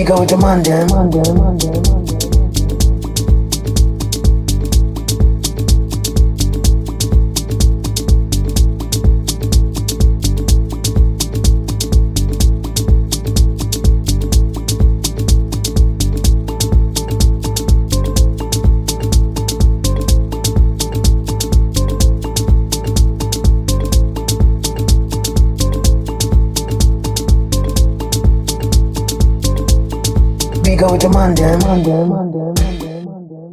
We go to Monday, Monday, Monday, Monday. We go to Monday, Monday, Monday, Monday, Monday.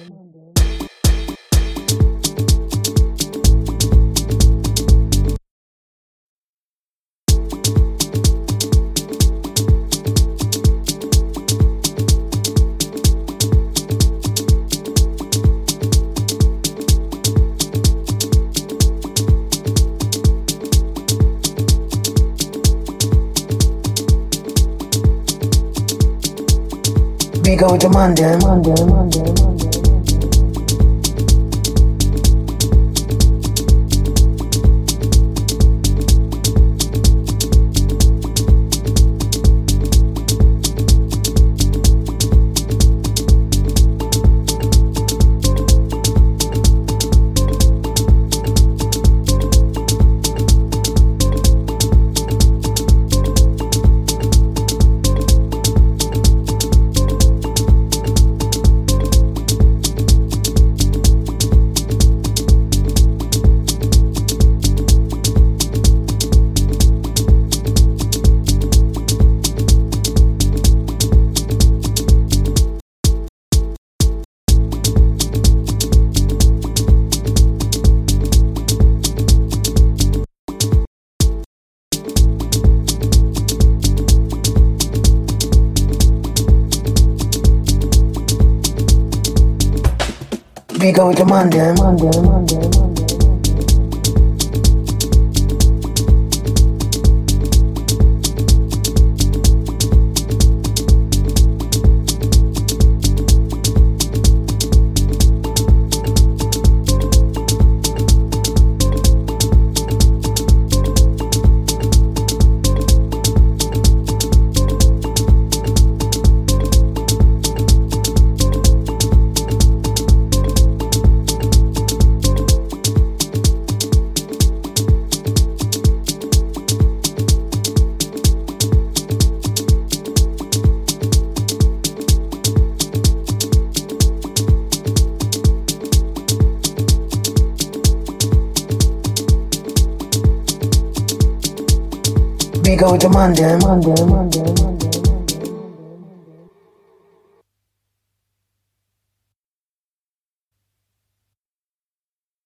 We go to Monday, Monday, Monday, Monday. We go to Monday, Monday, Monday, Monday. We go to Monday, Monday, Monday, Monday.